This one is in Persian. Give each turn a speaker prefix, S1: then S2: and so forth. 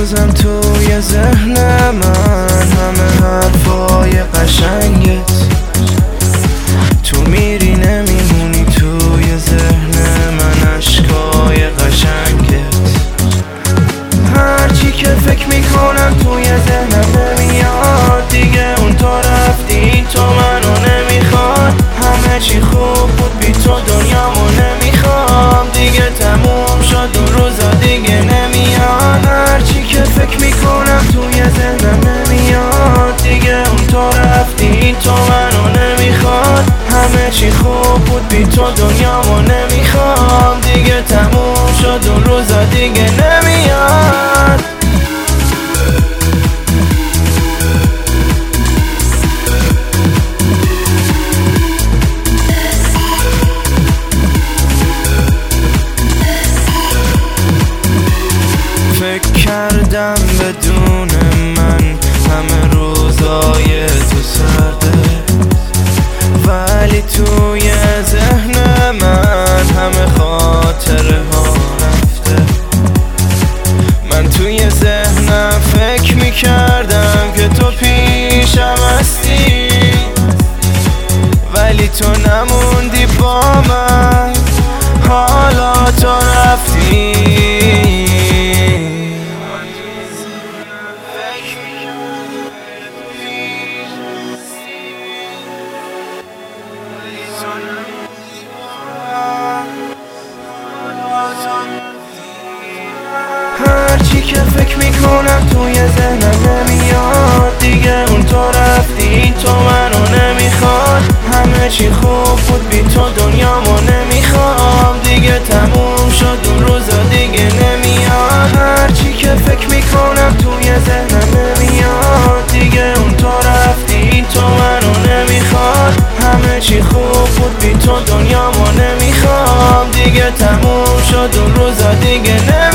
S1: بازم توی ذهن من همه حرفای قشنگت، تو میری نمیمونی توی ذهن من عشقای قشنگت. هرچی که فکر میکنم توی ذهنم نمیاد دیگه، اون تو رفتی تو منو نمیخواد. همه چی خوب بود بی تو دنیامو نمیخوام دیگه، تموم شد اون روزا دیگه نمیاد. هرچی که فکر میکنم توی ذهنم نمیاد دیگه، اون تو رفتی تو منو نمیخواد. همه چی خوب بود بی تو دنیامو نمیخوام دیگه، تموم شد اون روزا دیگه نمیاد. فکر کردم بدون من همه روزای تو سرده، ولی توی ذهن من همه خاطره ها رفته. من توی ذهنم فکر میکردم که تو پیشم هستی، ولی تو نموندی با من، حالا تو رفتی. هرچی که فکر میکنم توی ذهنم نمیاد دیگه، اون تو رفتی تو منو نمیخواد. همه چی خوب بود بی تو دنیامو نمیخوام دیگه، تموم شد اون روزا دیگه نمیاد. هرچی که فکر میکنم توی ذهنم نمیاد دیگه، اون تو رفتی تو منو نمیخواد. همه چی خوب بود بی تو دنیامو نمیخوام دیگه، تموم شد اون روزا دیگه نمیاد.